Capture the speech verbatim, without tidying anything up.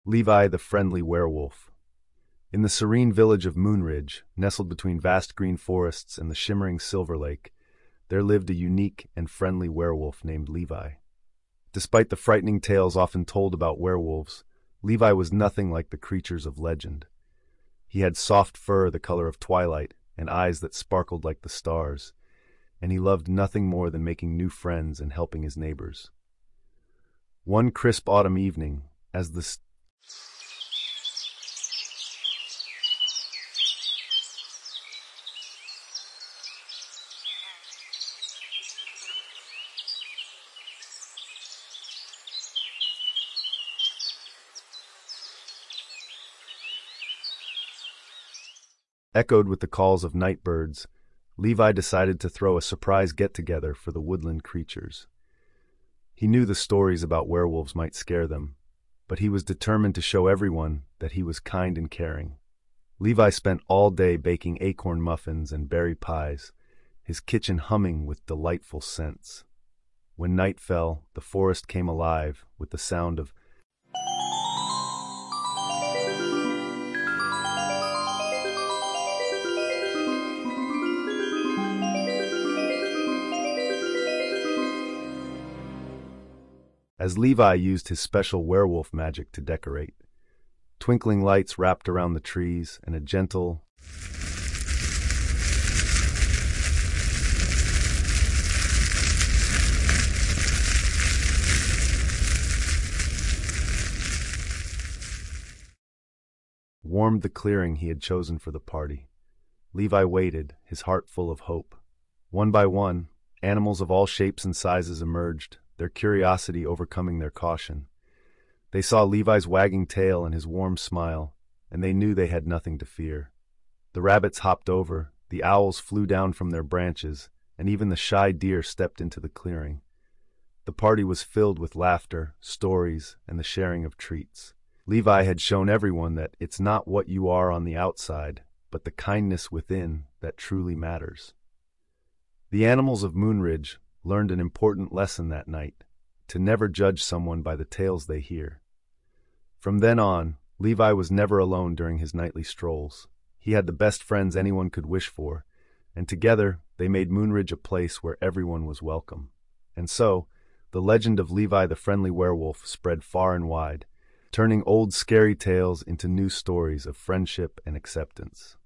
Levi the Friendly Werewolf. In the serene village of Moonridge, nestled between vast green forests and the shimmering Silver Lake, there lived a unique and friendly werewolf named Levi. Despite the frightening tales often told about werewolves, Levi was nothing like the creatures of legend. He had soft fur the color of twilight and eyes that sparkled like the stars, and he loved nothing more than making new friends and helping his neighbors. One crisp autumn evening, as the st- echoed with the calls of night birds, Levi decided to throw a surprise get-together for the woodland creatures. He knew the stories about werewolves might scare them, but he was determined to show everyone that he was kind and caring. Levi spent all day baking acorn muffins and berry pies, his kitchen humming with delightful scents. When night fell, the forest came alive with the sound of as Levi used his special werewolf magic to decorate. Twinkling lights wrapped around the trees, and a gentle warmed the clearing he had chosen for the party. Levi waited, his heart full of hope. One by one, animals of all shapes and sizes emerged, their curiosity overcoming their caution. They saw Levi's wagging tail and his warm smile, and they knew they had nothing to fear. The rabbits hopped over, the owls flew down from their branches, and even the shy deer stepped into the clearing. The party was filled with laughter, stories, and the sharing of treats. Levi had shown everyone that it's not what you are on the outside, but the kindness within that truly matters. The animals of Moonridge learned an important lesson that night, to never judge someone by the tales they hear. From then on, Levi was never alone during his nightly strolls. He had the best friends anyone could wish for, and together they made Moonridge a place where everyone was welcome. And so, the legend of Levi the Friendly Werewolf spread far and wide, turning old scary tales into new stories of friendship and acceptance.